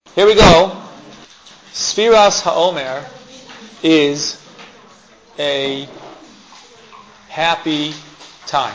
Here we go. Sfiras HaOmer is a happy time.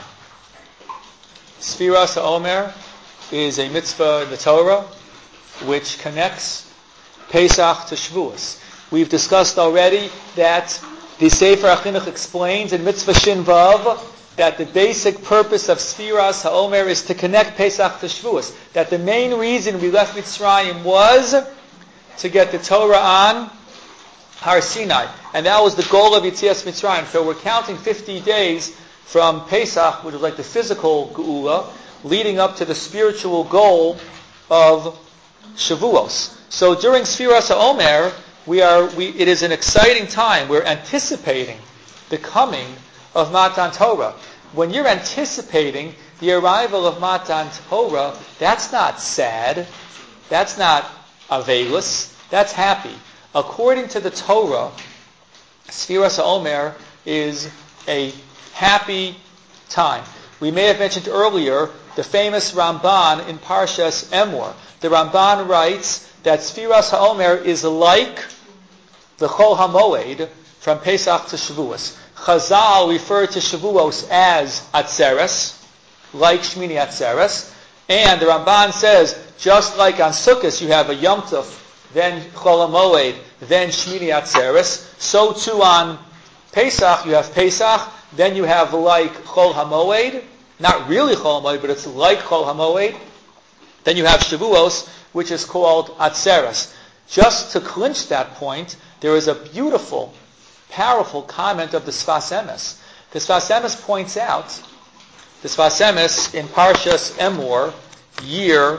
Sfiras HaOmer is a mitzvah in the Torah which connects Pesach to Shavuos. We've discussed already that the Sefer HaChinuch explains in Mitzvah Shin Vav that the basic purpose of Sfiras HaOmer is to connect Pesach to Shavuos. That the main reason we left Mitzrayim was to get the Torah on Har Sinai. And that was the goal of Yetzias Mitzrayim. So we're counting 50 days from Pesach, which is like the physical Geula, leading up to the spiritual goal of Shavuos. So during Sfiras HaOmer, it is an exciting time. We're anticipating the coming of Matan Torah. When you're anticipating the arrival of Matan Torah, that's not sad. That's not avelus. That's happy. According to the Torah, Sfiras HaOmer is a happy time. We may have mentioned earlier the famous Ramban in Parshas Emor. The Ramban writes that Sfiras HaOmer is like the Chol HaMoed from Pesach to Shavuos. Chazal referred to Shavuos as Atzeres, like Shmini Atzeres. And the Ramban says, just like on Sukkot you have a Yom Tov, then Chol HaMoed, then Shmini Atzeres, so too on Pesach you have Pesach, then you have like Chol HaMoed, not really Chol HaMoed, but it's like Chol HaMoed. Then you have Shavuos, which is called Atzeres. Just to clinch that point, there is a beautiful, powerful comment of the Sfas Emes. The Sfas Emes points out, the Sfas Emes in Parshas Emor, year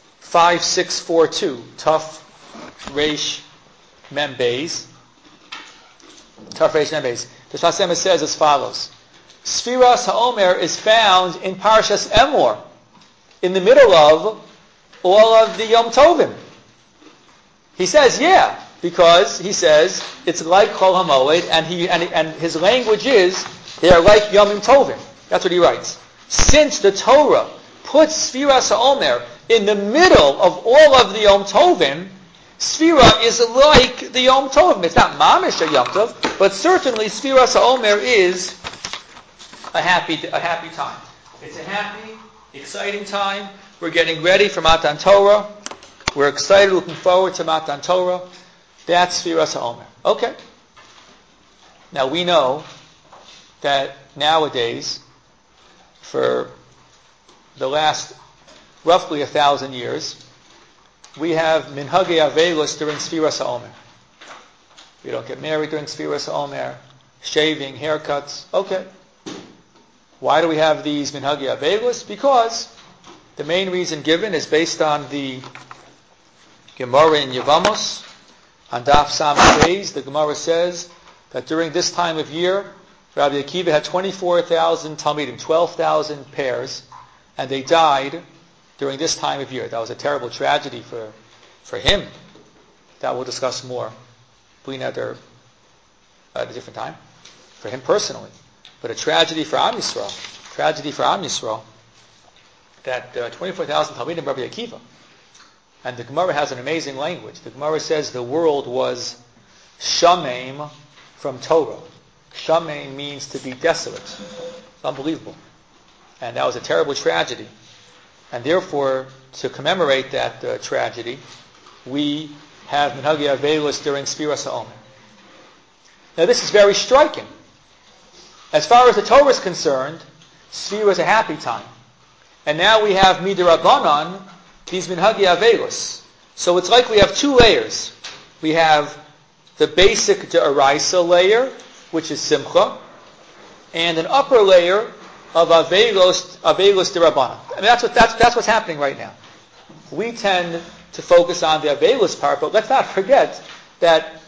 5642, Tuf Reish Mem Beis. Tuf Reish Mem Beis. The Sfas Emes says as follows: Sfiras HaOmer is found in Parshas Emor, in the middle of all of the Yom Tovim. He says, yeah, because he says it's like Chol HaMoed, and his language is they are like Yomim Tovim. That's what he writes. Since the Torah puts Sfiras HaOmer in the middle of all of the Yom Tovim, Sfira is like the Yom Tovim. It's not mamish a Yom Tov, but certainly Sfiras HaOmer is a happy time. It's a happy, exciting time. We're getting ready for Matan Torah. We're excited, looking forward to Matan Torah. That's Sfiras HaOmer. Okay. Now we know that nowadays, for the last roughly 1,000 years, we have Minhagei Avelus during Sfiras HaOmer. We don't get married during Sfiras HaOmer, shaving, haircuts. Okay. Why do we have these Minhagei Avelus? Because the main reason given is based on the Gemara in Yevamos, on Daf Samach Beis. The Gemara says that during this time of year, Rabbi Akiva had 24,000 Talmidim, 12,000 pairs, and they died during this time of year. That was a terrible tragedy for him. That we'll discuss more at a different time. For him personally. But a tragedy for Am Yisrael. Tragedy for Am Yisrael. That 24,000 Talmidim Rabbi Akiva. And the Gemara has an amazing language. The Gemara says the world was shameim from Torah. Shameim means to be desolate. It's unbelievable. And that was a terrible tragedy. And therefore, to commemorate that tragedy, we have Minhagei Avelus during Sfiras HaOmer. Now this is very striking. As far as the Torah is concerned, Sfira is a happy time. And now we have Midirabanan, these Minhagei Avelus. So it's like we have two layers. We have the basic D'Oraisa layer, which is Simcha, and an upper layer of Avelus D'Rabanan. I mean, that's what's happening right now. We tend to focus on the Avelus part, but let's not forget that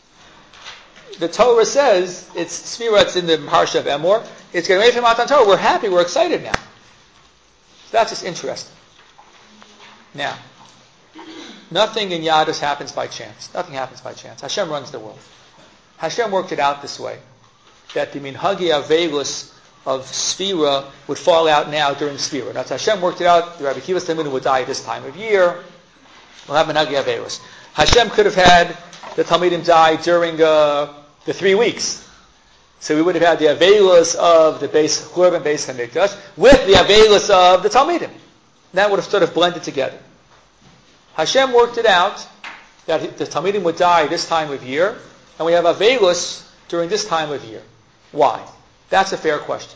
the Torah says it's Sfira, it's in the Parsha of Emor. It's getting ready for Matan Torah. We're happy, we're excited now. So that's just interesting. Now, nothing in Yadus happens by chance. Nothing happens by chance. Hashem runs the world. Hashem worked it out this way, that the Minhagei Avelus of Sfira would fall out now during Sfira. Now, Hashem worked it out. The Rabbi Akiva's Talmidim would die at this time of year. We'll have Menagi Avelis. Hashem could have had the Talmidim die during the 3 weeks. So we would have had the Avelis of the base Churban Beis Hamikdash with the Avelis of the Talmidim. That would have sort of blended together. Hashem worked it out that the Talmidim would die this time of year, and we have Avelis during this time of year. Why? That's a fair question.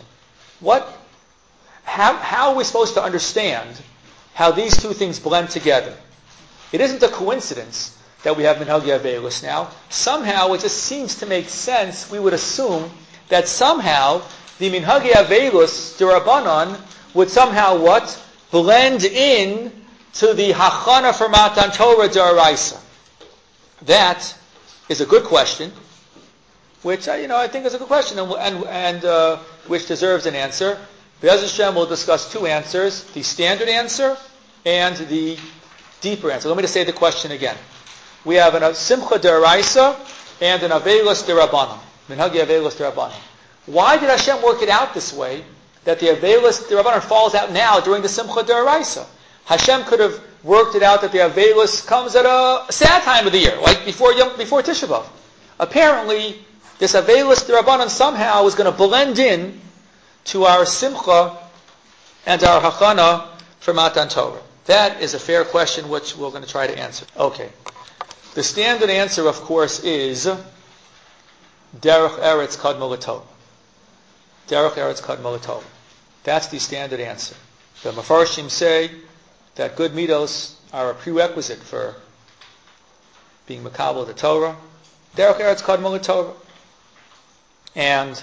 How are we supposed to understand how these two things blend together? It isn't a coincidence that we have Minhagi Avelis now. Somehow it just seems to make sense. We would assume that somehow the Minhagi Avelis D'Rabbanan would somehow what? Blend in to the Hachana for Matan Torah D'Oraisa. That is a good question, which I think is a good question, and which deserves an answer. Be'ez Hashem will discuss 2 answers: the standard answer and the deeper answer. Let me just say the question again. We have a Simcha D'Oraisa and an Avelis D'Rabbanan. Minhagi Avelis D'Rabbanan. Why did Hashem work it out this way, that the Avelis D'Rabbanan falls out now during the Simcha D'Oraisa? Hashem could have worked it out that the Avelis comes at a sad time of the year, like before Tisha B'Av. Apparently, this Avelis D'Rabbanan somehow is going to blend in to our Simcha and our Hachana for Matan Torah. That is a fair question, which we're going to try to answer. Okay. The standard answer, of course, is Derech Eretz Kadmol L'Torah. Derech Eretz Kadmol L'Torah. That's the standard answer. The Mefarshim say that good midos are a prerequisite for being Makabel the Torah. Derech Eretz Kadmol L'Torah. And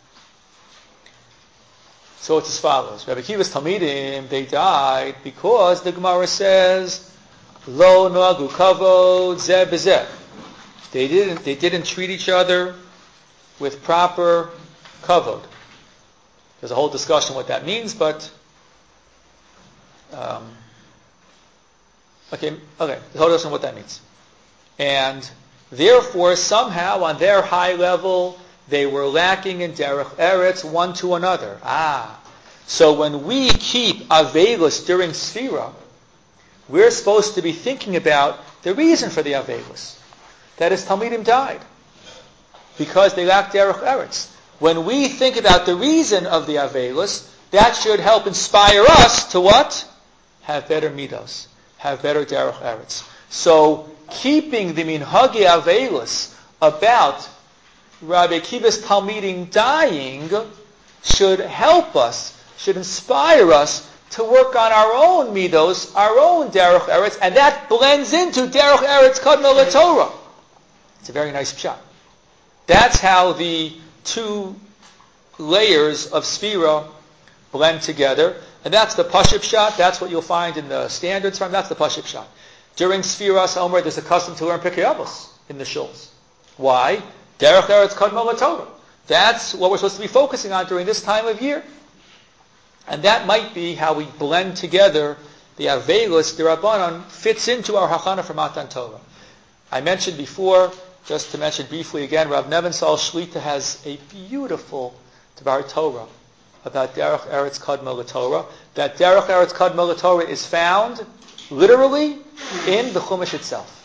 so it's as follows. Rabbi Akiva's Talmidim, they died because the Gemara says, Lo Noagu Kavod Zeh B'Zeh. They didn't treat each other with proper kavod. There's a whole discussion what that means, but there's a whole discussion what that means. And therefore, somehow on their high level, they were lacking in derech eretz one to another. So when we keep Avelis during Sfira, we're supposed to be thinking about the reason for the Avelis. That is, Talmidim died because they lacked derech eretz. When we think about the reason of the Avelis, that should help inspire us to what? Have better midos, have better derech eretz. So keeping the minhagi Avelis about Rabbi Akiva's Talmidim dying should help us, should inspire us to work on our own midos, our own derech eretz, and that blends into derech eretz kadmol l'Torah. It's a very nice pshat. That's how the 2 layers of Sfira blend together, and that's the Pashut pshat. That's what you'll find in the standards from. That's the Pashut pshat. During Sfiras Omer, there's a custom to learn Pirkei Avos in the shuls. Why? Derech eretz kadmol l'Torah. That's what we're supposed to be focusing on during this time of year. And that might be how we blend together the Avelis D'Rabbanan fits into our Hachana for Matan Torah. I mentioned before, just to mention briefly again, Rav Nebenzahl Shlita has a beautiful Dvar Torah about Derech Eretz Kadmol l'Torah. That Derech Eretz Kadmol l'Torah is found literally in the Chumash itself.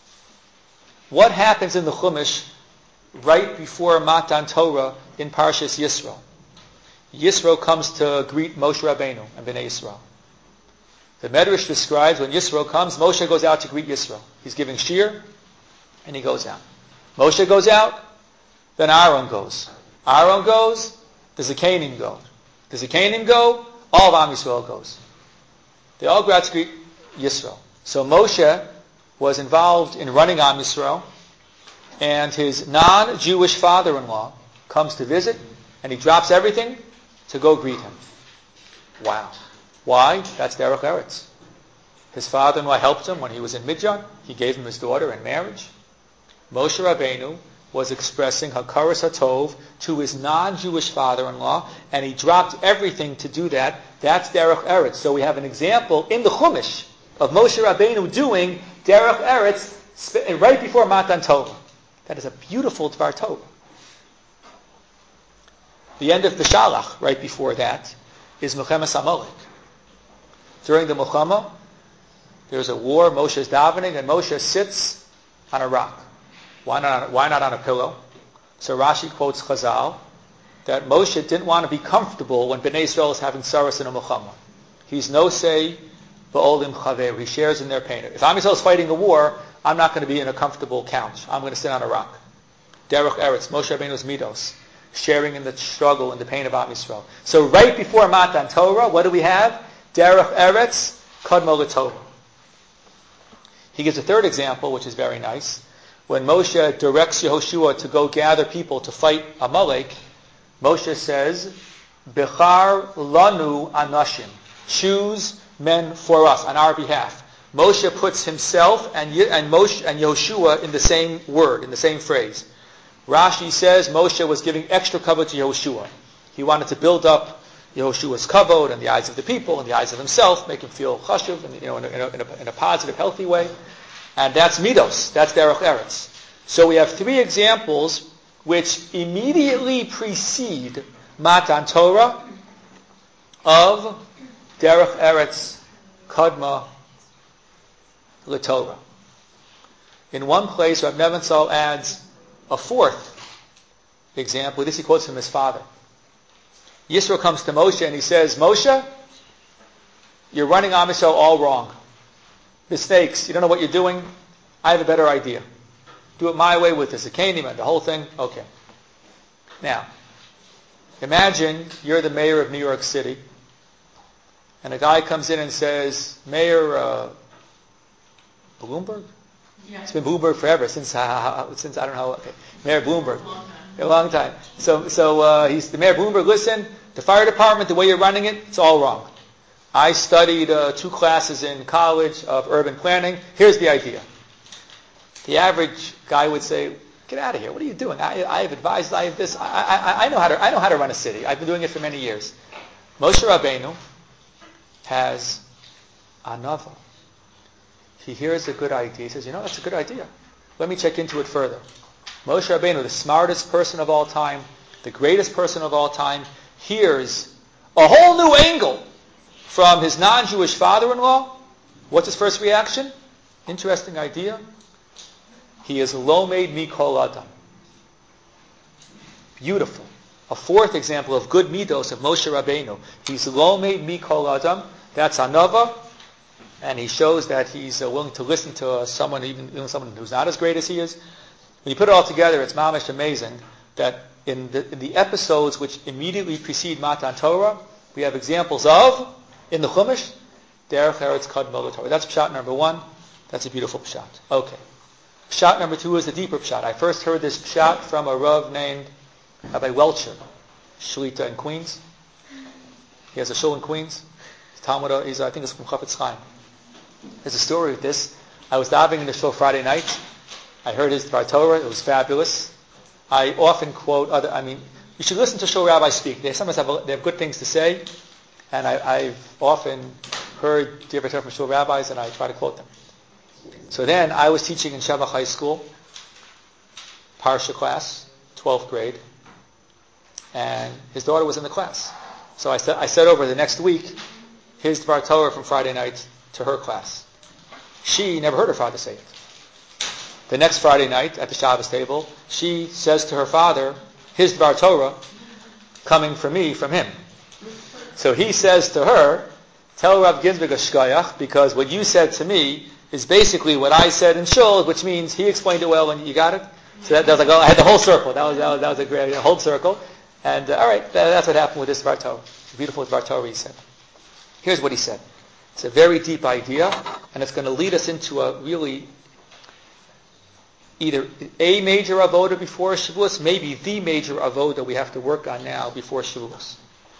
What happens in the Chumash right before Matan Torah in Parshas Yisro? Yisro comes to greet Moshe Rabbeinu and Bnei Yisrael. The Medrash describes when Yisro comes, Moshe goes out to greet Yisro. He's giving shir, and he goes out. Moshe goes out, then Aaron goes. Aaron goes, the Zekanim go. The Zekanim go, all of Am Yisrael goes. They all go out to greet Yisro. So Moshe was involved in running Am Yisrael, and his non-Jewish father-in-law comes to visit, and he drops everything to go greet him. Wow. Why? That's Derech Eretz. His father-in-law helped him when he was in Midyan. He gave him his daughter in marriage. Moshe Rabbeinu was expressing Hakaras HaTov to his non-Jewish father-in-law, and he dropped everything to do that. That's Derech Eretz. So we have an example in the Chumash of Moshe Rabbeinu doing Derech Eretz right before Matan Torah. That is a beautiful Dvar Torah. The end of the Shalach, right before that, is Milchemes Amalek. During the Milchama, There's a war, Moshe is davening, and Moshe sits on a rock. Why not on a pillow? So Rashi quotes Chazal that Moshe didn't want to be comfortable when Bnei Israel is having saras in a milchama. He's no say ba'olim chaver. He shares in their pain. If Am Yisrael is fighting a war, I'm not going to be in a comfortable couch. I'm going to sit on a rock. Derech Eretz, Moshe Rabbeinu's midos, sharing in the struggle and the pain of Am Yisrael. So right before Matan Torah, what do we have? Derech Eretz, Kadmo L'Torah. He gives a third example, which is very nice. When Moshe directs Yehoshua to go gather people to fight Amalek, Moshe says, Bechar lanu anashim. Choose men for us, on our behalf. Moshe puts himself and Moshe and Yehoshua in the same word, in the same phrase. Rashi says Moshe was giving extra kavod to Yehoshua. He wanted to build up Yehoshua's kavod in the eyes of the people, in the eyes of himself, make him feel chashuv, in a positive, healthy way. And that's midos. That's derech eretz. So we have three examples which immediately precede Matan Torah of derech eretz kadma l'Torah. In one place, Rav Nebenzahl adds a fourth example. This he quotes from his father. Yisro comes to Moshe and he says, Moshe, you're running Am Yisrael all wrong. Mistakes. You don't know what you're doing. I have a better idea. Do it my way with the Zikanim and the whole thing. Okay. Now, imagine you're the mayor of New York City, and a guy comes in and says, Mayor Bloomberg? Yeah. It's been Bloomberg forever, since I don't know. Okay. Mayor Bloomberg. A long time. So he's the Mayor Bloomberg. Listen, the fire department, the way you're running it, it's all wrong. I studied 2 classes in college of urban planning. Here's the idea. The average guy would say, "Get out of here! What are you doing? I have advised. I have this. I know how to run a city. I've been doing it for many years." Moshe Rabbeinu has anava. He hears a good idea. He says, "You know, that's a good idea. Let me check into it further." Moshe Rabbeinu, the smartest person of all time, the greatest person of all time, hears a whole new angle from his non-Jewish father-in-law. What's his first reaction? Interesting idea. He is lo made mikol adam. Beautiful. A fourth example of good midos of Moshe Rabbeinu. He's lo made mikol adam. That's anava. And he shows that he's willing to listen to someone, even someone who's not as great as he is. When you put it all together, it's mamish amazing that in the episodes which immediately precede Matan Torah, we have examples of, in the Chumash, derech eretz kadmo l'Torah. That's pshat number 1. That's a beautiful pshat. Okay. Pshat number 2 is the deeper pshat. I first heard this pshat from a Rav named Rabbi Welcher, Shlita in Queens. He has a shul in Queens. Talmud, I think it's from Chafetz Chaim. There's a story with this. I was davening in the shul Friday night. I heard his Dvar Torah. It was fabulous. I often quote you should listen to shul rabbis speak. They sometimes they have good things to say, and I've often heard Dvar Torah from shul rabbis, and I try to quote them. So then I was teaching in Shevach High School, Parsha class, 12th grade, and his daughter was in the class. So I said over the next week his Dvar Torah from Friday night to her class. She never heard her father say it. The next Friday night at the Shabbos table, she says to her father, his Dvar Torah, coming from me, from him. So he says to her, tell Rav Ginsburg a shkoyach, because what you said to me is basically what I said in shul, which means he explained it well and you got it. So that was like, I had the whole circle. That was a great whole circle. And all right, that's what happened with this Dvar Torah. Beautiful Dvar Torah he said. Here's what he said. It's a very deep idea, and it's going to lead us into a really either a major avoda before Shavuos, maybe the major avoda we have to work on now before Shavuos.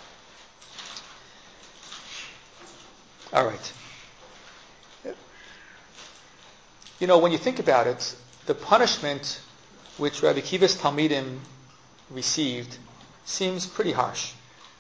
All right. You know, when you think about it, the punishment which Rabbi Akiva's Talmidim received seems pretty harsh.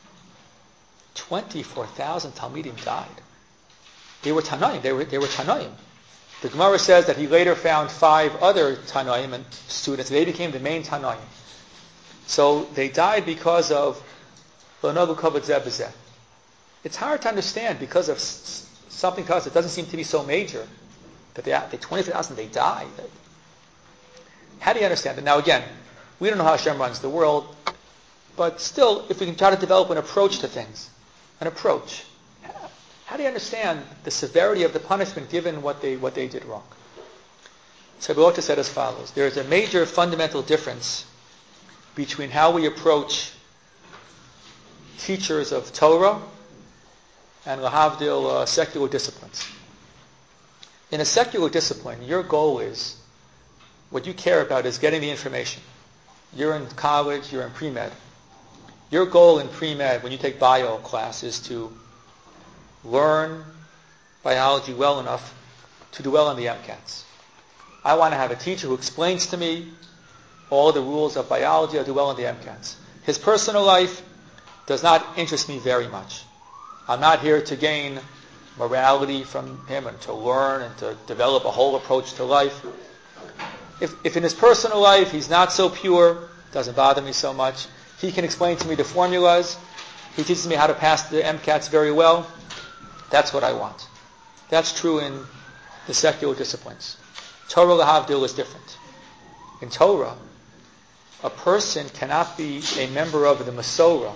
24,000 Talmidim died. They were Tanaim. They were Tanaim. The Gemara says that he later found 5 other Tanaim and students. They became the main Tanaim. So they died because of Lo Nagu Kavod Zeh B'Zeh. It's hard to understand because of something to us that doesn't seem to be so major, that they 25,000, they die. How do you understand it? Now again, we don't know how Hashem runs the world, but still, if we can try to develop an approach to things, an approach, how do you understand the severity of the punishment given what they did wrong? So Rabbi Locha said as follows: there is a major fundamental difference between how we approach teachers of Torah and lahavdil secular disciplines. In a secular discipline, your goal is, what you care about is getting the information. You're in college, you're in pre-med. Your goal in pre-med, when you take bio class, is to learn biology well enough to do well on the MCATs. I want to have a teacher who explains to me all the rules of biology. I'll do well on the MCATs. His personal life does not interest me very much. I'm not here to gain morality from him and to learn and to develop a whole approach to life. If in his personal life he's not so pure, it doesn't bother me so much. He can explain to me the formulas. He teaches me how to pass the MCATs very well. That's what I want. That's true in the secular disciplines. Torah lahavdil is different. In Torah, a person cannot be a member of the Masorah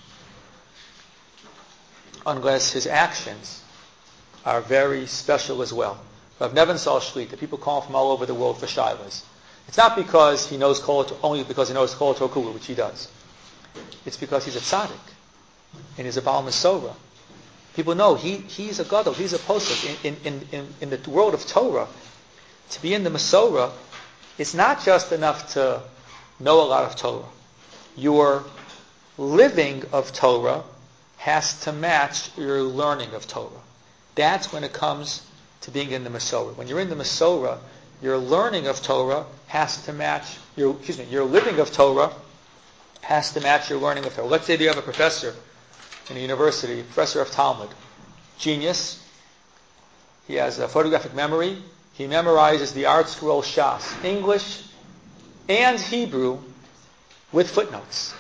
unless his actions are very special as well. Rav Nevin Sal Shlita, people call from all over the world for shilas. It's not because he knows only because he knows Kol Torah Kula, which he does. It's because he's a tzaddik and he's a Baal Masorah. People know he's a gadol, he's a posek. In the world of Torah, to be in the Masorah, it's not just enough to know a lot of Torah. Your living of Torah has to match your learning of Torah. That's when it comes to being in the Masorah. When you're in the Masorah, your learning of Torah has to match your living of Torah has to match your learning of Torah. Let's say you have a professor in a university, professor of Talmud, genius. He has a photographic memory. He memorizes the Art Scroll Shas, English and Hebrew, with footnotes.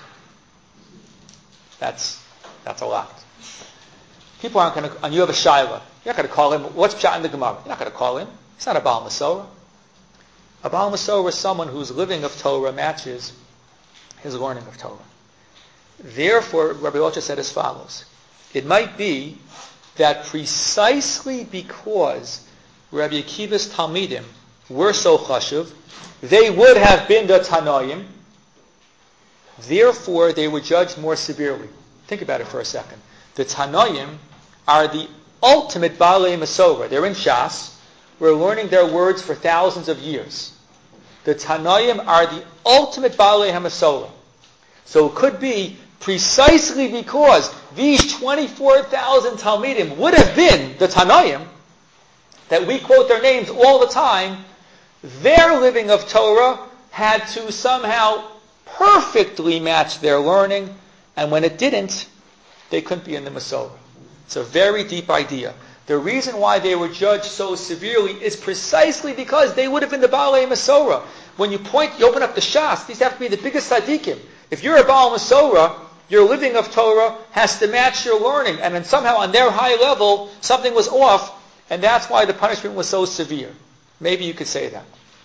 That's a lot. People aren't going to, and you have a shaila. You're not going to call him, what's pshat in the Gemara? You're not going to call him. He's not a Baal Masorah. A Baal Masorah is someone whose living of Torah matches his learning of Torah. Therefore, Rabbi Locha said as follows: it might be that precisely because Rabbi Akiva's Talmidim were so chashuv, they would have been the Tanoim, therefore they were judged more severely. Think about it for a second. The Tanoim are the ultimate Baalei Masorah. They're in Shas. We're learning their words for thousands of years. The Tanoim are the ultimate Baalei HaMasorah. So it could be precisely because these 24,000 Talmidim would have been the Tanoim, that we quote their names all the time, their living of Torah had to somehow perfectly match their learning, and when it didn't, they couldn't be in the Masorah. It's a very deep idea. The reason why they were judged so severely is precisely because they would have been the Baalei Masorah. When you open up the Shas, these have to be the biggest tzaddikim. If you're a Baal Masorah, your living of Torah has to match your learning, and then somehow on their high level, something was off, and that's why the punishment was so severe. Maybe you could say that.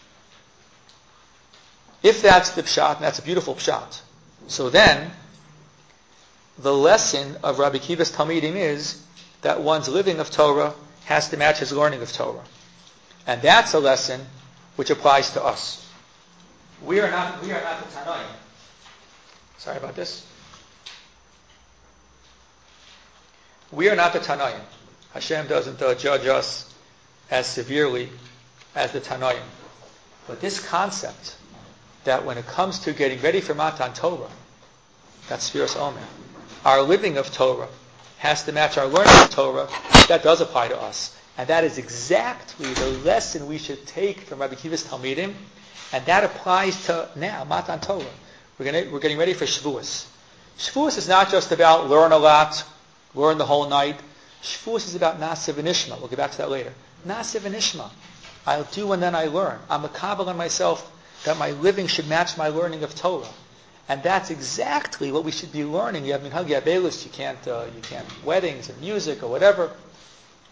If that's the pshat, and that's a beautiful pshat, so then the lesson of Rabbi Akiva's Talmidim is that one's living of Torah has to match his learning of Torah. And that's a lesson which applies to us. We are not the Tanoim. Sorry about this. We are not the Tanoim. Hashem doesn't judge us as severely as the Tanoim. But this concept that when it comes to getting ready for Matan Torah, that's Sfiras Omer, our living of Torah has to match our learning of Torah, that does apply to us. And that is exactly the lesson we should take from Rabbi Akiva's Talmidim, and that applies to now, Matan Torah. We're getting ready for Shavuos. Shavuos is not just about learn a lot, learn the whole night. Shavuos is about Nasiv and Ishma. We'll get back to that later. Nasiv and Ishma. I'll do and then I learn. I'm a kabbalah on myself that my living should match my learning of Torah. And that's exactly what we should be learning. You have minhag, you have Eilis, you can't weddings and music or whatever.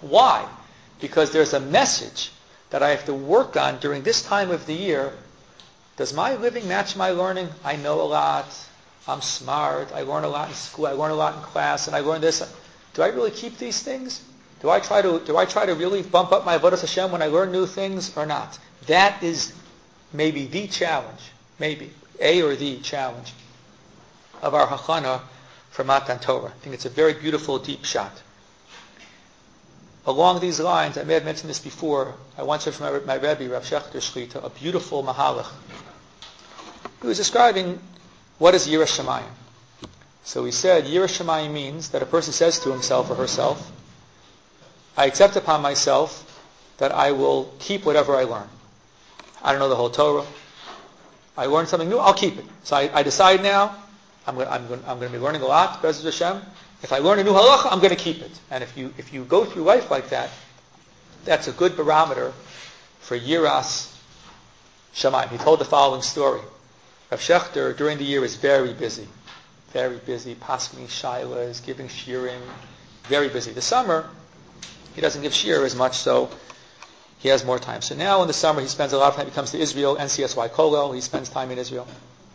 Why? Because there's a message that I have to work on during this time of the year. Does my living match my learning? I know a lot. I'm smart. I learn a lot in school. I learn a lot in class, and I learn this. Do I really keep these things? Do I try to really bump up my avodas Hashem when I learn new things or not? That is maybe the challenge, maybe the challenge of our hachana for Matan Torah. I think it's a very beautiful, deep shot. Along these lines, I may have mentioned this before. I once heard from my Rebbe, Rav Shechter Shlita, a beautiful mahalach. He was describing what is Yiras Shamayim. So he said, Yiras Shamayim means that a person says to himself or herself, I accept upon myself that I will keep whatever I learn. I don't know the whole Torah. I learned something new, I'll keep it. So I decide now, I'm going to be learning a lot, Be'ez Hashem. If I learn a new halacha, I'm going to keep it. And if you go through life like that, that's a good barometer for Yiras Shamayim. He told the following story. Rav Shechter, during the year, is very busy, paskening shailas, giving shiurim, very busy. The summer, he doesn't give shir as much, so he has more time. So now in the summer, he spends a lot of time. He comes to Israel, NCSY Kollel. He spends time in Israel.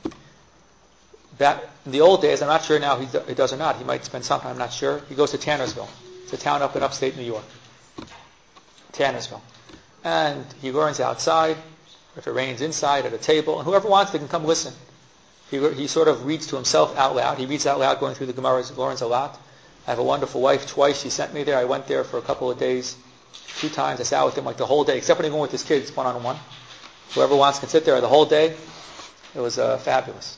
That in the old days, I'm not sure now he does or not. He might spend some time, I'm not sure. He goes to Tannersville. It's a town up in upstate New York. Tannersville. And he learns outside. If it rains, inside, at a table. And whoever wants, they can come listen. He sort of reads to himself out loud. He reads out loud going through the Gemara, learns a lot. I have a wonderful wife. Twice she sent me there. I went there for a couple of days. 2 times I sat with him like the whole day, except when he went with his kids one-on-one. Whoever wants can sit there the whole day. It was fabulous.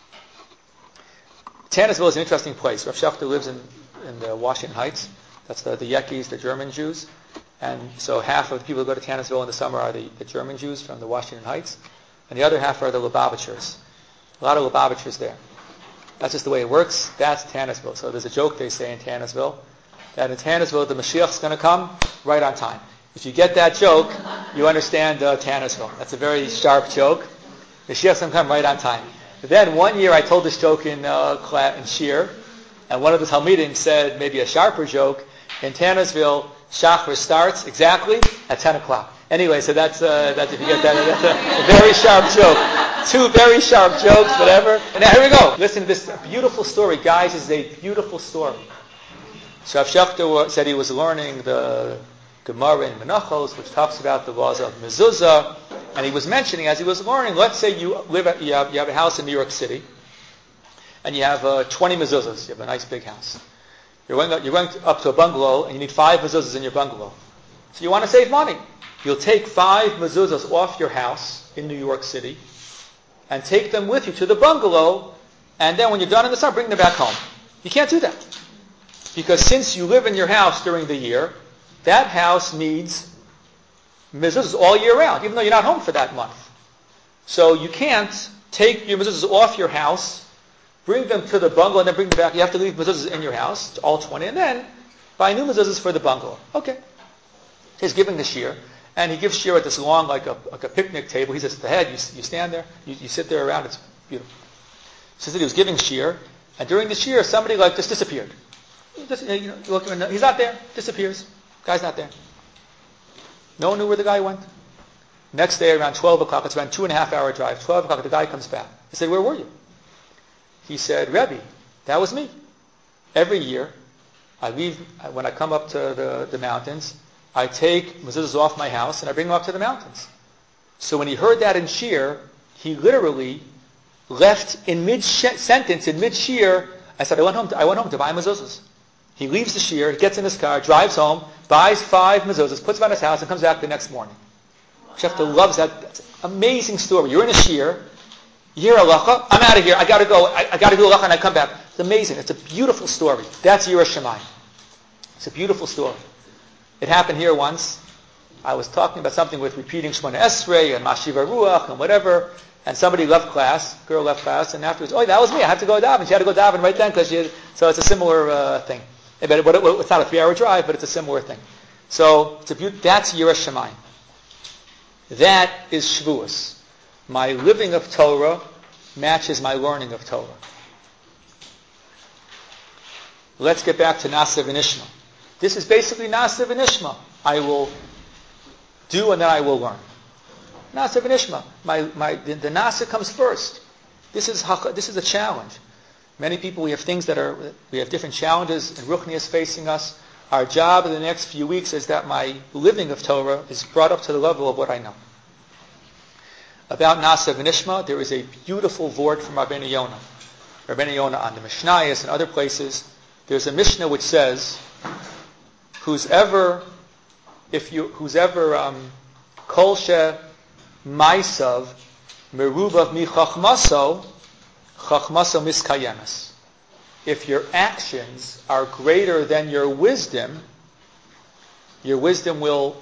Tannersville is an interesting place. Rav Shechter lives in the Washington Heights. That's the Yekis, the German Jews. And so half of the people who go to Tannersville in the summer are the German Jews from the Washington Heights. And the other half are the Lubavitchers. A lot of Lubavitchers there. That's just the way it works. That's Tannersville. So there's a joke they say in Tannersville, that in Tannersville the Mashiach's going to come right on time. If you get that joke, you understand Tannersville. That's a very sharp joke. The Mashiach's going to come right on time. But then one year I told this joke in Shir, and one of the Talmidim said maybe a sharper joke. In Tannersville, Shachar starts exactly at 10 o'clock. Anyway, so that's if you get that, that's a very sharp joke. 2 very sharp jokes, whatever. And now here we go. Listen to this beautiful story. Guys, this is a beautiful story. So Rav Shechter said he was learning the Gemara in Menachos, which talks about the laws of mezuzah, and he was mentioning as he was learning, let's say you have a house in New York City, and you have 20 mezuzahs. You have a nice big house. You're going up to a bungalow, and you need 5 mezuzahs in your bungalow. So you want to save money. You'll take 5 mezuzahs off your house in New York City, and take them with you to the bungalow, and then when you're done in the summer, bring them back home. You can't do that. Because since you live in your house during the year, that house needs mezuzahs all year round, even though you're not home for that month. So you can't take your mezuzahs off your house, bring them to the bungalow, and then bring them back. You have to leave mezuzahs in your house, all 20, and then buy new mezuzahs for the bungalow. Okay. He's giving the shir, and he gives shir at this long, like a picnic table. He's at the head. You stand there. You sit there around. It's beautiful. So he was giving shir, and during the shir, somebody just disappeared. He's not there. Disappears. Guy's not there. No one knew where the guy went. Next day, around 12 o'clock, it's around 2.5 hour drive. 12 o'clock, the guy comes back. He said, "Where were you?" He said, "Rebbe, that was me. Every year, I leave when I come up to the mountains. I take mezuzahs off my house and I bring them up to the mountains." So when he heard that in shir, he literally left in mid-sentence, in mid-shir. I said, I went home to buy mezuzahs. He leaves the shir, he gets in his car, drives home, buys 5 mezuzahs, puts them on his house, and comes back the next morning. Shechter loves that. That's an amazing story. You're in a shir, you hear halacha, I'm out of here, I got to go, I got to do halacha, and I come back. It's amazing. It's a beautiful story. That's Yiras Shamayim. It's a beautiful story. It happened here once. I was talking about something with repeating Shemona Esrei and Mashiva Ruach and whatever, and somebody left class, girl left class, and afterwards, that was me, I had to go daven. She had to go daven right then, so it's a similar thing. It's not a 3-hour drive, but it's a similar thing. So, that's Yiras Shamayim. That is Shavuos. My living of Torah matches my learning of Torah. Let's get back to Nasa v'Nishma. This is basically Nasa v'nishma. I will do and then I will learn. Nasa v'nishma. The Nasa comes first. This is a challenge. Many people, we have different challenges and Ruchnias facing us. Our job in the next few weeks is that my living of Torah is brought up to the level of what I know. About Nasa v'nishma, there is a beautiful vort from Rabbeinu Yonah. Rabbeinu Yonah on the Mishnayos and other places. There's a Mishnah which says, who's ever kol she maisav merubav mi chachmaso miskayemes. If your actions are greater than your wisdom will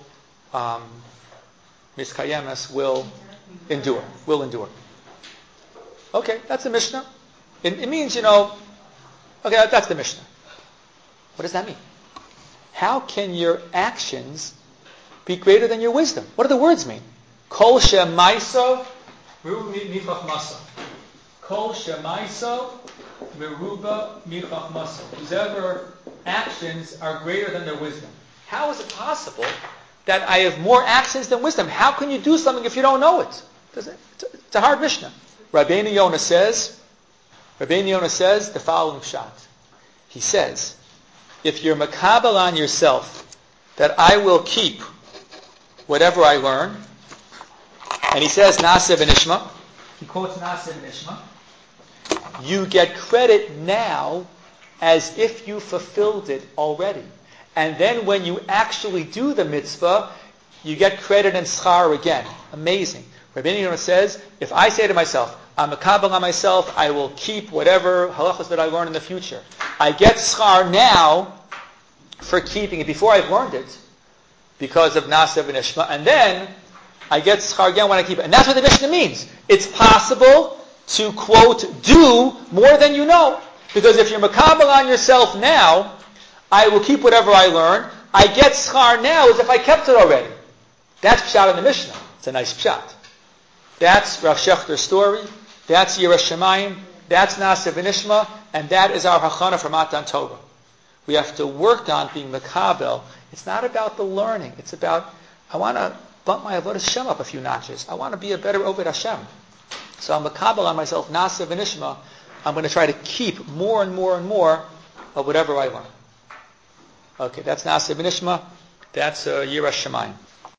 miskayemes will endure. Okay, that's the Mishnah. It means, okay, that's the Mishnah. What does that mean? How can your actions be greater than your wisdom? What do the words mean? Kol shemaiso meruba michachmaso. Kol shemaiso meruba michachmaso. Whoever actions are greater than their wisdom. How is it possible that I have more actions than wisdom? How can you do something if you don't know it? It's a hard Mishnah. Rabbeinu Yonah says the following pshat. He says, if you're makabel on yourself that I will keep whatever I learn, and he says Nasa v'nishma, he quotes Nasa v'nishma, you get credit now as if you fulfilled it already. And then when you actually do the mitzvah, you get credit and schar again. Amazing. Rabbeinu Yonah says, if I say to myself, I'm a kabbalah on myself, I will keep whatever halachos that I learn in the future. I get schar now for keeping it before I've learned it because of Nasa v'nishma, and then I get schar again when I keep it. And that's what the Mishnah means. It's possible to, quote, do more than you know. Because if you're makabel on yourself now, I will keep whatever I learn. I get schar now as if I kept it already. That's pshat in the Mishnah. It's a nice pshat. That's Rav Shechter's story. That's Yiras Shamayim. That's Nasa v'nishma. And that is our hachana for Matan Torah. We have to work on being makabel. It's not about the learning. It's about, I want to bump my avodas Hashem up a few notches. I want to be a better Oved Hashem. So I'm makabel on myself, Nasa v'nishma. I'm going to try to keep more and more and more of whatever I learn. Okay, that's Nasa v'nishma. That's Yiras Shamayim.